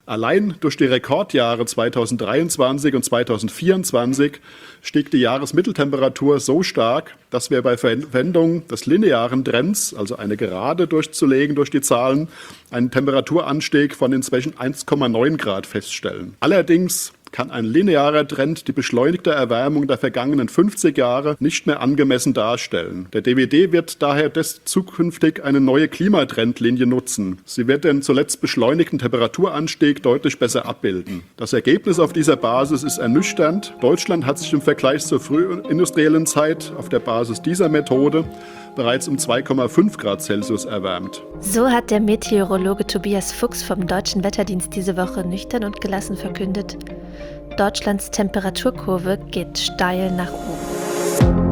Allein durch die Rekordjahre 2023 und 2024 stieg die Jahresmitteltemperatur so stark, dass wir bei Verwendung des linearen Trends, also eine Gerade durchzulegen durch die Zahlen, einen Temperaturanstieg von inzwischen 1,9 Grad feststellen. Allerdings kann ein linearer Trend die beschleunigte Erwärmung der vergangenen 50 Jahre nicht mehr angemessen darstellen. Der DWD wird daher zukünftig eine neue Klimatrendlinie nutzen. Sie wird den zuletzt beschleunigten Temperaturanstieg deutlich besser abbilden. Das Ergebnis auf dieser Basis ist ernüchternd. Deutschland hat sich im Vergleich zur frühindustriellen Zeit auf der Basis dieser Methode bereits um 2,5 Grad Celsius erwärmt. So hat der Meteorologe Tobias Fuchs vom Deutschen Wetterdienst diese Woche nüchtern und gelassen verkündet: Deutschlands Temperaturkurve geht steil nach oben.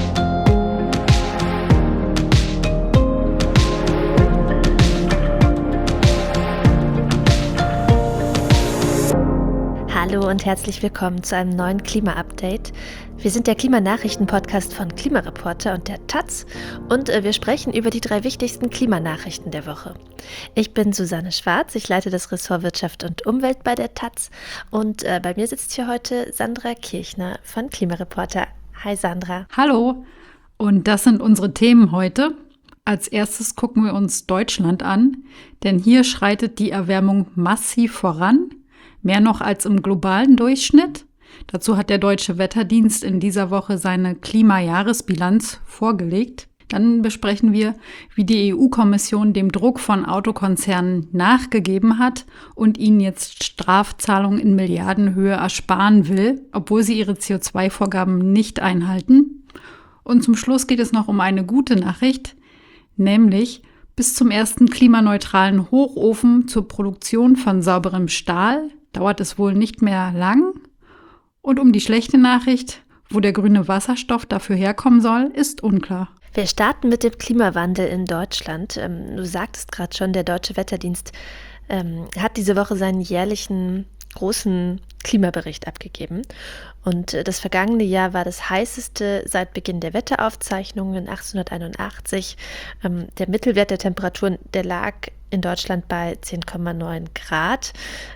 Hallo und herzlich willkommen zu einem neuen Klima-Update. Wir sind der Klimanachrichten-Podcast von Klimareporter und der Taz und wir sprechen über die 3 wichtigsten Klimanachrichten der Woche. Ich bin Susanne Schwarz, ich leite das Ressort Wirtschaft und Umwelt bei der Taz und bei mir sitzt hier heute Sandra Kirchner von Klimareporter. Hi Sandra. Hallo, und das sind unsere Themen heute. Als erstes gucken wir uns Deutschland an, denn hier schreitet die Erwärmung massiv voran. Mehr noch als im globalen Durchschnitt. Dazu hat der Deutsche Wetterdienst in dieser Woche seine Klimajahresbilanz vorgelegt. Dann besprechen wir, wie die EU-Kommission dem Druck von Autokonzernen nachgegeben hat und ihnen jetzt Strafzahlungen in Milliardenhöhe ersparen will, obwohl sie ihre CO2-Vorgaben nicht einhalten. Und zum Schluss geht es noch um eine gute Nachricht, nämlich bis zum ersten klimaneutralen Hochofen zur Produktion von sauberem Stahl dauert es wohl nicht mehr lang. Und um die schlechte Nachricht, wo der grüne Wasserstoff dafür herkommen soll, ist unklar. Wir starten mit dem Klimawandel in Deutschland. Du sagtest gerade schon, der Deutsche Wetterdienst hat diese Woche seinen jährlichen großen Klimabericht abgegeben. Und das vergangene Jahr war das heißeste seit Beginn der Wetteraufzeichnungen 1881. Der Mittelwert der Temperaturen, der lag in Deutschland bei 10,9 Grad.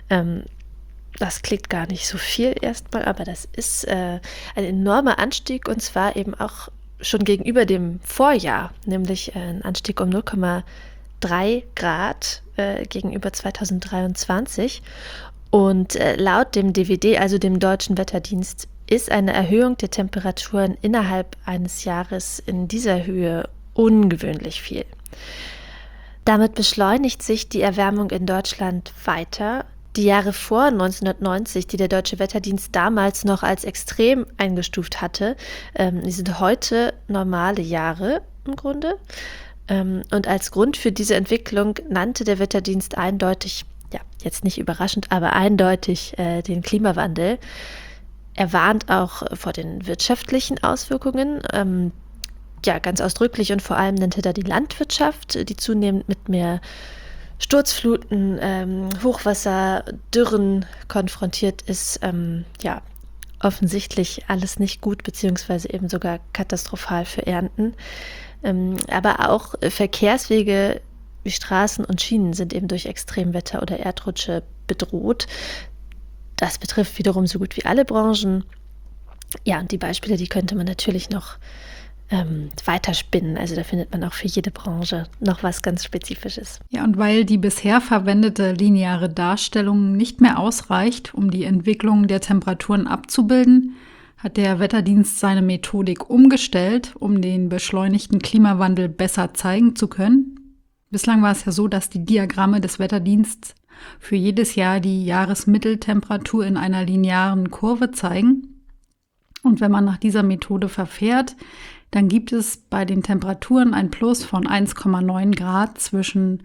Das klingt gar nicht so viel erstmal, aber das ist ein enormer Anstieg und zwar eben auch schon gegenüber dem Vorjahr, nämlich ein Anstieg um 0,3 Grad gegenüber 2023. Und laut dem DWD, also dem Deutschen Wetterdienst, ist eine Erhöhung der Temperaturen innerhalb eines Jahres in dieser Höhe ungewöhnlich viel. Damit beschleunigt sich die Erwärmung in Deutschland weiter. Die Jahre vor 1990, die der Deutsche Wetterdienst damals noch als extrem eingestuft hatte, die sind heute normale Jahre im Grunde. Und als Grund für diese Entwicklung nannte der Wetterdienst eindeutig, ja, jetzt nicht überraschend, aber eindeutig den Klimawandel. Er warnt auch vor den wirtschaftlichen Auswirkungen. Ja, ganz ausdrücklich und vor allem nennt er da die Landwirtschaft, die zunehmend mit mehr Sturzfluten, Hochwasser, Dürren konfrontiert ist. Ja, offensichtlich alles nicht gut, beziehungsweise eben sogar katastrophal für Ernten. Aber auch Verkehrswege wie Straßen und Schienen sind eben durch Extremwetter oder Erdrutsche bedroht. Das betrifft wiederum so gut wie alle Branchen. Ja, und die Beispiele, die könnte man natürlich noch weiterspinnen. Also da findet man auch für jede Branche noch was ganz Spezifisches. Ja, und weil die bisher verwendete lineare Darstellung nicht mehr ausreicht, um die Entwicklung der Temperaturen abzubilden, hat der Wetterdienst seine Methodik umgestellt, um den beschleunigten Klimawandel besser zeigen zu können. Bislang war es ja so, dass die Diagramme des Wetterdienstes für jedes Jahr die Jahresmitteltemperatur in einer linearen Kurve zeigen. Und wenn man nach dieser Methode verfährt, dann gibt es bei den Temperaturen ein Plus von 1,9 Grad zwischen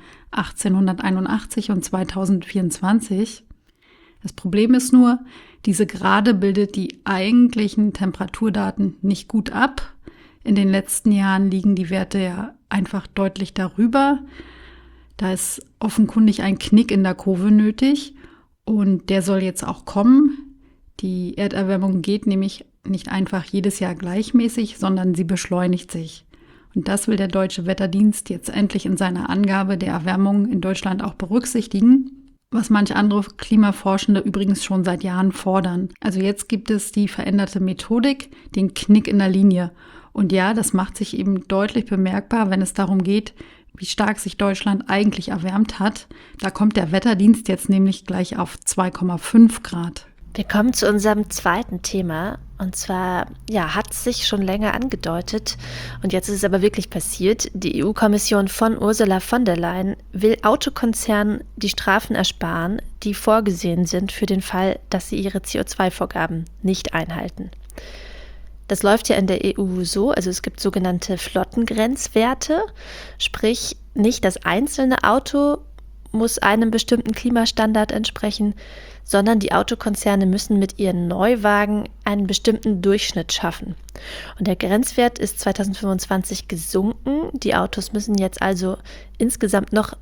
1881 und 2024. Das Problem ist nur, diese Gerade bildet die eigentlichen Temperaturdaten nicht gut ab. In den letzten Jahren liegen die Werte ja einfach deutlich darüber. Da ist offenkundig ein Knick in der Kurve nötig und der soll jetzt auch kommen. Die Erderwärmung geht nämlich nicht einfach jedes Jahr gleichmäßig, sondern sie beschleunigt sich. Und das will der Deutsche Wetterdienst jetzt endlich in seiner Angabe der Erwärmung in Deutschland auch berücksichtigen. was manche andere Klimaforschende übrigens schon seit Jahren fordern. Also jetzt gibt es die veränderte Methodik, den Knick in der Linie. Und ja, das macht sich eben deutlich bemerkbar, wenn es darum geht, wie stark sich Deutschland eigentlich erwärmt hat. Da kommt der Wetterdienst jetzt nämlich gleich auf 2,5 Grad. Wir kommen zu unserem zweiten Thema. Und zwar, hat es sich schon länger angedeutet. Und jetzt ist es aber wirklich passiert. Die EU-Kommission von Ursula von der Leyen will Autokonzernen die Strafen ersparen, die vorgesehen sind für den Fall, dass sie ihre CO2-Vorgaben nicht einhalten. Das läuft ja in der EU so, also es gibt sogenannte Flottengrenzwerte, sprich nicht das einzelne Auto muss einem bestimmten Klimastandard entsprechen, sondern die Autokonzerne müssen mit ihren Neuwagen einen bestimmten Durchschnitt schaffen. Und der Grenzwert ist 2025 gesunken. Die Autos müssen jetzt also insgesamt noch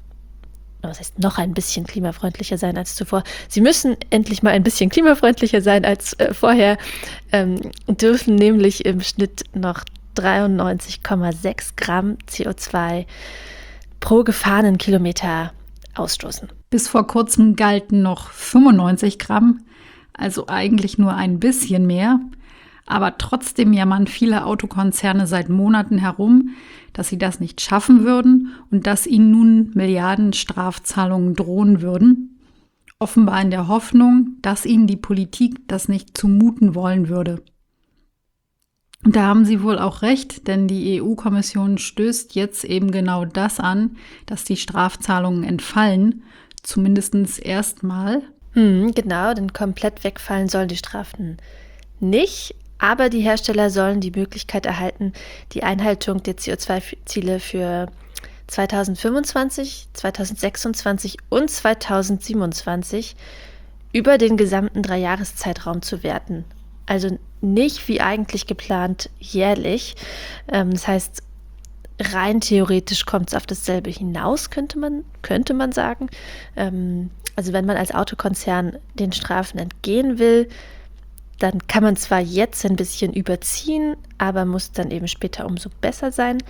ein bisschen klimafreundlicher sein als zuvor. Sie müssen endlich mal ein bisschen klimafreundlicher sein als vorher, dürfen nämlich im Schnitt noch 93,6 Gramm CO2 pro gefahrenen Kilometer ausstoßen. Bis vor kurzem galten noch 95 Gramm, also eigentlich nur ein bisschen mehr. Aber trotzdem jammern viele Autokonzerne seit Monaten herum, dass sie das nicht schaffen würden und dass ihnen nun Milliarden Strafzahlungen drohen würden. Offenbar in der Hoffnung, dass ihnen die Politik das nicht zumuten wollen würde. Und da haben sie wohl auch recht, denn die EU-Kommission stößt jetzt eben genau das an, dass die Strafzahlungen entfallen, zumindest erstmal. Genau, denn komplett wegfallen sollen die Strafen nicht. Aber die Hersteller sollen die Möglichkeit erhalten, die Einhaltung der CO2-Ziele für 2025, 2026 und 2027 über den gesamten 3-Jahreszeitraum zu werten. Also nicht wie eigentlich geplant jährlich. Das heißt, rein theoretisch kommt es auf dasselbe hinaus, könnte man sagen. Also wenn man als Autokonzern den Strafen entgehen will, dann kann man zwar jetzt ein bisschen überziehen, aber muss dann eben später umso besser sein.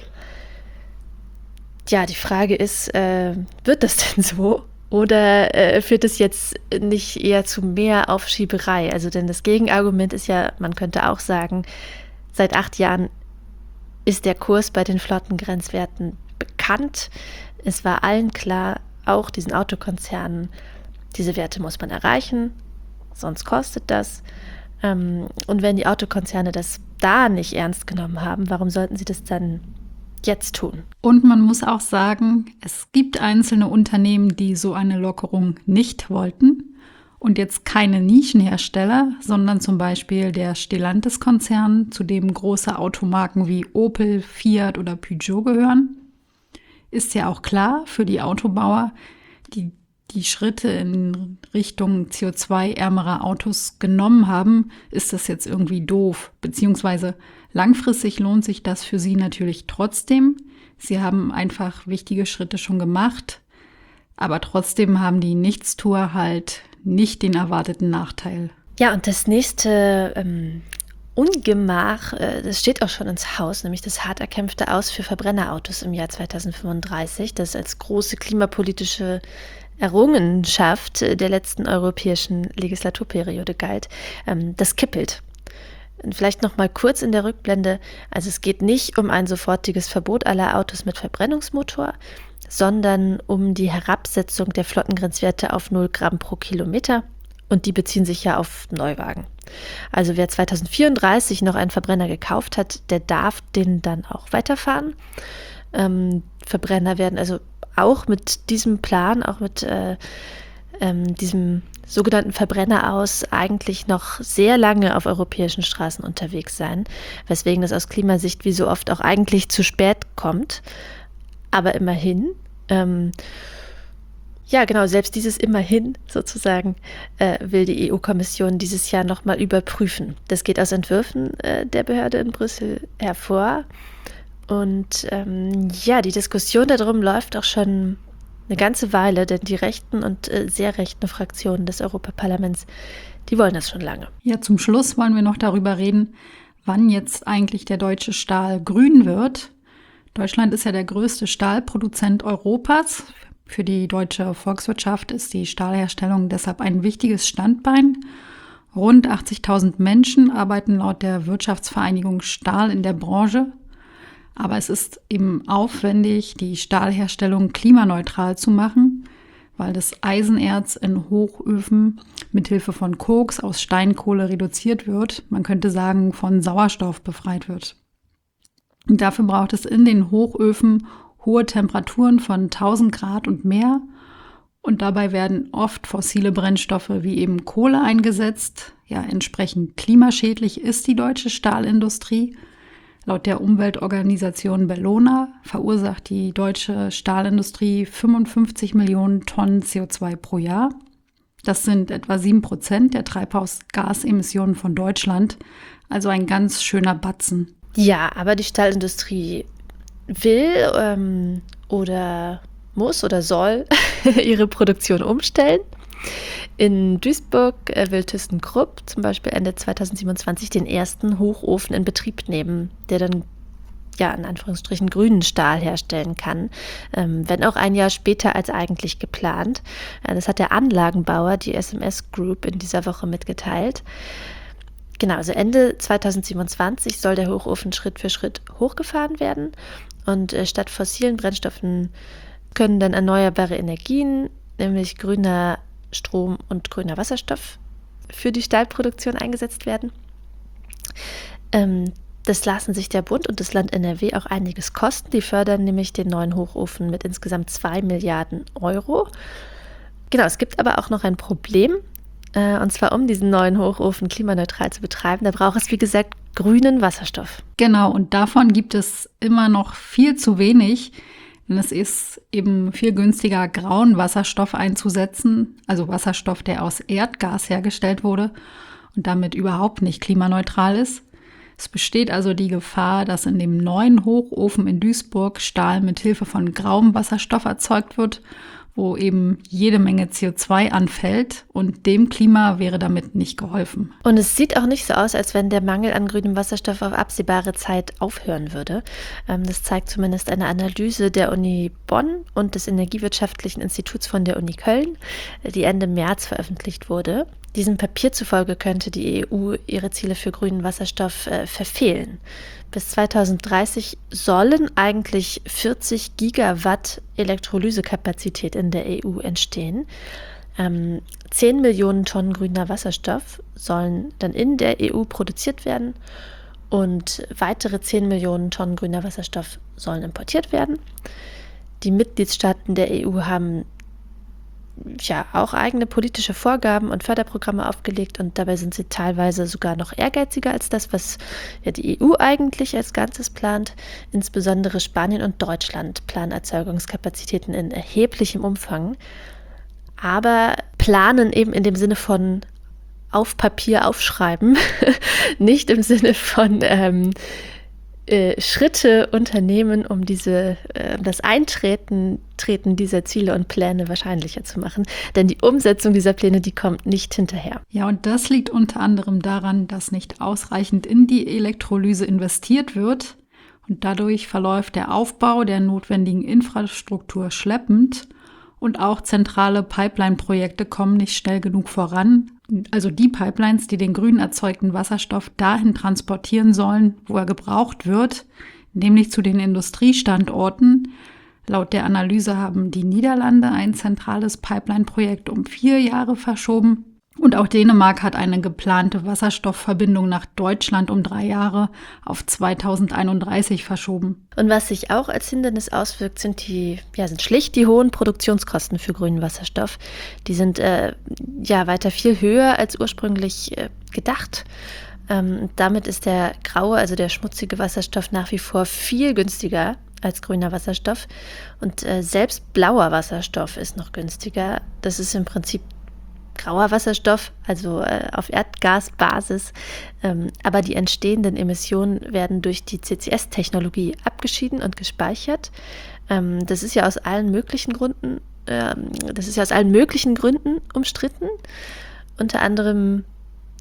Ja, die Frage ist, wird das denn so? Oder führt es jetzt nicht eher zu mehr Aufschieberei? Also denn das Gegenargument ist ja, man könnte auch sagen, seit 8 Jahren ist der Kurs bei den Flottengrenzwerten bekannt. Es war allen klar, auch diesen Autokonzernen, diese Werte muss man erreichen, sonst kostet das. Und wenn die Autokonzerne das da nicht ernst genommen haben, warum sollten sie das dann jetzt tun? Und man muss auch sagen, es gibt einzelne Unternehmen, die so eine Lockerung nicht wollten. Und jetzt keine Nischenhersteller, sondern zum Beispiel der Stellantis-Konzern, zu dem große Automarken wie Opel, Fiat oder Peugeot gehören. Ist ja auch klar für die Autobauer, die Schritte in Richtung CO2-ärmerer Autos genommen haben, ist das jetzt irgendwie doof. Beziehungsweise langfristig lohnt sich das für sie natürlich trotzdem. Sie haben einfach wichtige Schritte schon gemacht, aber trotzdem haben die Nichtstuer halt nicht den erwarteten Nachteil. Ja, und das nächste Ungemach, das steht auch schon ins Haus, nämlich das hart erkämpfte Aus für Verbrennerautos im Jahr 2035, das als große klimapolitische Errungenschaft der letzten europäischen Legislaturperiode galt. Das kippelt. Vielleicht noch mal kurz in der Rückblende. Also es geht nicht um ein sofortiges Verbot aller Autos mit Verbrennungsmotor, sondern um die Herabsetzung der Flottengrenzwerte auf 0 Gramm pro Kilometer. Und die beziehen sich ja auf Neuwagen. Also wer 2034 noch einen Verbrenner gekauft hat, der darf den dann auch weiterfahren. Verbrenner werden also auch mit diesem Plan, auch mit diesem sogenannten Verbrenner aus eigentlich noch sehr lange auf europäischen Straßen unterwegs sein, weswegen das aus Klimasicht wie so oft auch eigentlich zu spät kommt. Aber immerhin, selbst dieses immerhin sozusagen will die EU-Kommission dieses Jahr nochmal überprüfen. Das geht aus Entwürfen der Behörde in Brüssel hervor. Und die Diskussion darum läuft auch schon eine ganze Weile, denn die rechten und sehr rechten Fraktionen des Europaparlaments, die wollen das schon lange. Ja, zum Schluss wollen wir noch darüber reden, wann jetzt eigentlich der deutsche Stahl grün wird. Deutschland ist ja der größte Stahlproduzent Europas. Für die deutsche Volkswirtschaft ist die Stahlherstellung deshalb ein wichtiges Standbein. Rund 80.000 Menschen arbeiten laut der Wirtschaftsvereinigung Stahl in der Branche. Aber es ist eben aufwendig, die Stahlherstellung klimaneutral zu machen, weil das Eisenerz in Hochöfen mithilfe von Koks aus Steinkohle reduziert wird. Man könnte sagen, von Sauerstoff befreit wird. Und dafür braucht es in den Hochöfen hohe Temperaturen von 1000 Grad und mehr. Und dabei werden oft fossile Brennstoffe wie eben Kohle eingesetzt. Ja, entsprechend klimaschädlich ist die deutsche Stahlindustrie. Laut der Umweltorganisation Bellona verursacht die deutsche Stahlindustrie 55 Millionen Tonnen CO2 pro Jahr. Das sind etwa 7% der Treibhausgasemissionen von Deutschland, also ein ganz schöner Batzen. Ja, aber die Stahlindustrie will oder muss oder soll ihre Produktion umstellen. In Duisburg will ThyssenKrupp zum Beispiel Ende 2027 den ersten Hochofen in Betrieb nehmen, der dann ja in Anführungsstrichen grünen Stahl herstellen kann, wenn auch ein Jahr später als eigentlich geplant. Das hat der Anlagenbauer, die SMS Group, in dieser Woche mitgeteilt. Genau, also Ende 2027 soll der Hochofen Schritt für Schritt hochgefahren werden und statt fossilen Brennstoffen können dann erneuerbare Energien, nämlich grüner Strom und grüner Wasserstoff für die Stahlproduktion eingesetzt werden. Das lassen sich der Bund und das Land NRW auch einiges kosten. Die fördern nämlich den neuen Hochofen mit insgesamt 2 Milliarden Euro. Genau, es gibt aber auch noch ein Problem. Und zwar, um diesen neuen Hochofen klimaneutral zu betreiben, da braucht es, wie gesagt, grünen Wasserstoff. Genau, und davon gibt es immer noch viel zu wenig. Denn es ist eben viel günstiger, grauen Wasserstoff einzusetzen, also Wasserstoff, der aus Erdgas hergestellt wurde und damit überhaupt nicht klimaneutral ist. Es besteht also die Gefahr, dass in dem neuen Hochofen in Duisburg Stahl mit Hilfe von grauem Wasserstoff erzeugt wird, wo eben jede Menge CO2 anfällt und dem Klima wäre damit nicht geholfen. Und es sieht auch nicht so aus, als wenn der Mangel an grünem Wasserstoff auf absehbare Zeit aufhören würde. Das zeigt zumindest eine Analyse der Uni Bonn und des Energiewirtschaftlichen Instituts von der Uni Köln, die Ende März veröffentlicht wurde. Diesem Papier zufolge könnte die EU ihre Ziele für grünen Wasserstoff verfehlen. Bis 2030 sollen eigentlich 40 Gigawatt Elektrolysekapazität in der EU entstehen. 10 Millionen Tonnen grüner Wasserstoff sollen dann in der EU produziert werden und weitere 10 Millionen Tonnen grüner Wasserstoff sollen importiert werden. Die Mitgliedstaaten der EU haben ja auch eigene politische Vorgaben und Förderprogramme aufgelegt und dabei sind sie teilweise sogar noch ehrgeiziger als das, was ja die EU eigentlich als Ganzes plant. Insbesondere Spanien und Deutschland planen Erzeugungskapazitäten in erheblichem Umfang, aber planen eben in dem Sinne von auf Papier aufschreiben, nicht im Sinne von Schritte unternehmen, um das Eintreten dieser Ziele und Pläne wahrscheinlicher zu machen. Denn die Umsetzung dieser Pläne, die kommt nicht hinterher. Ja, und das liegt unter anderem daran, dass nicht ausreichend in die Elektrolyse investiert wird. Und dadurch verläuft der Aufbau der notwendigen Infrastruktur schleppend. Und auch zentrale Pipeline-Projekte kommen nicht schnell genug voran. Also die Pipelines, die den grün erzeugten Wasserstoff dahin transportieren sollen, wo er gebraucht wird, nämlich zu den Industriestandorten. Laut der Analyse haben die Niederlande ein zentrales Pipeline-Projekt um 4 Jahre verschoben. Und auch Dänemark hat eine geplante Wasserstoffverbindung nach Deutschland um 3 Jahre auf 2031 verschoben. Und was sich auch als Hindernis auswirkt, sind schlicht die hohen Produktionskosten für grünen Wasserstoff. Die sind weiter viel höher als ursprünglich gedacht. Damit ist der graue, also der schmutzige Wasserstoff nach wie vor viel günstiger als grüner Wasserstoff. Und selbst blauer Wasserstoff ist noch günstiger. Das ist im Prinzip grauer Wasserstoff, also auf Erdgasbasis, aber die entstehenden Emissionen werden durch die CCS-Technologie abgeschieden und gespeichert. Das ist ja aus allen möglichen Gründen umstritten. Unter anderem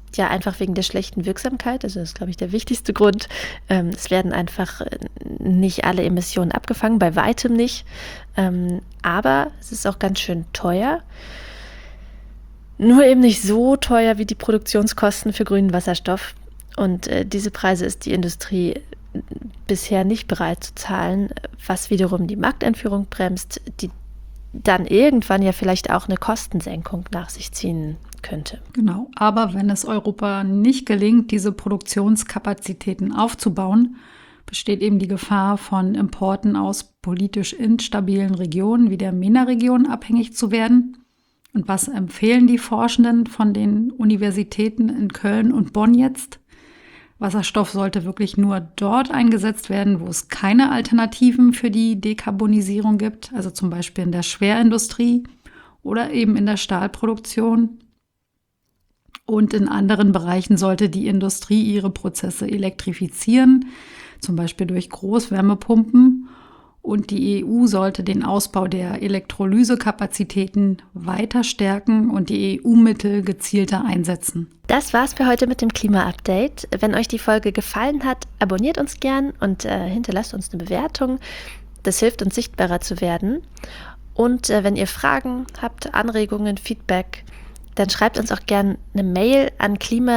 Ja, einfach wegen der schlechten Wirksamkeit. Also das ist, glaube ich, der wichtigste Grund. Es werden einfach nicht alle Emissionen abgefangen, bei weitem nicht. Aber es ist auch ganz schön teuer. Nur eben nicht so teuer wie die Produktionskosten für grünen Wasserstoff. Und diese Preise ist die Industrie bisher nicht bereit zu zahlen, was wiederum die Markteinführung bremst, die dann irgendwann ja vielleicht auch eine Kostensenkung nach sich ziehen könnte. Genau, aber wenn es Europa nicht gelingt, diese Produktionskapazitäten aufzubauen, besteht eben die Gefahr, von Importen aus politisch instabilen Regionen wie der MENA-Region abhängig zu werden. Und was empfehlen die Forschenden von den Universitäten in Köln und Bonn jetzt? Wasserstoff sollte wirklich nur dort eingesetzt werden, wo es keine Alternativen für die Dekarbonisierung gibt, also zum Beispiel in der Schwerindustrie oder eben in der Stahlproduktion. Und in anderen Bereichen sollte die Industrie ihre Prozesse elektrifizieren, zum Beispiel durch Großwärmepumpen. Und die EU sollte den Ausbau der Elektrolysekapazitäten weiter stärken und die EU-Mittel gezielter einsetzen. Das war's für heute mit dem Klima-Update. Wenn euch die Folge gefallen hat, abonniert uns gern und hinterlasst uns eine Bewertung. Das hilft uns, sichtbarer zu werden. Und wenn ihr Fragen habt, Anregungen, Feedback, dann schreibt uns auch gern eine Mail an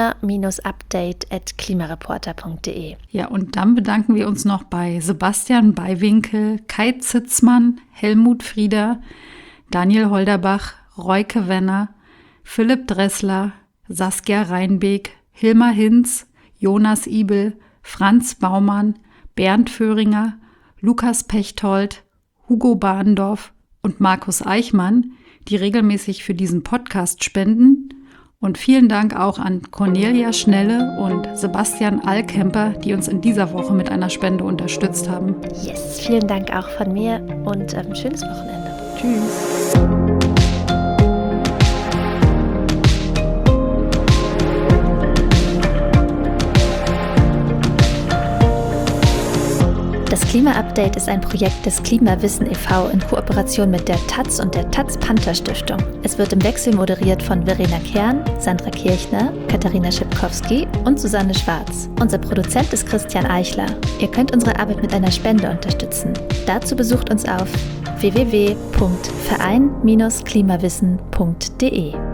klima-update@klimareporter.de. Ja, und dann bedanken wir uns noch bei Sebastian Beiwinkel, Kai Zitzmann, Helmut Frieder, Daniel Holderbach, Royke Wenner, Philipp Dressler, Saskia Reinbeek, Hilmar Hinz, Jonas Ibel, Franz Baumann, Bernd Föhringer, Lukas Pechtold, Hugo Bahndorf und Markus Eichmann, die regelmäßig für diesen Podcast spenden. Und vielen Dank auch an Cornelia Schnelle und Sebastian Allkemper, die uns in dieser Woche mit einer Spende unterstützt haben. Yes, vielen Dank auch von mir und ein schönes Wochenende. Tschüss. Das Klima-Update ist ein Projekt des Klimawissen e.V. in Kooperation mit der taz und der Taz-Panther-Stiftung. Es wird im Wechsel moderiert von Verena Kern, Sandra Kirchner, Katharina Schipkowski und Susanne Schwarz. Unser Produzent ist Christian Eichler. Ihr könnt unsere Arbeit mit einer Spende unterstützen. Dazu besucht uns auf www.verein-klimawissen.de.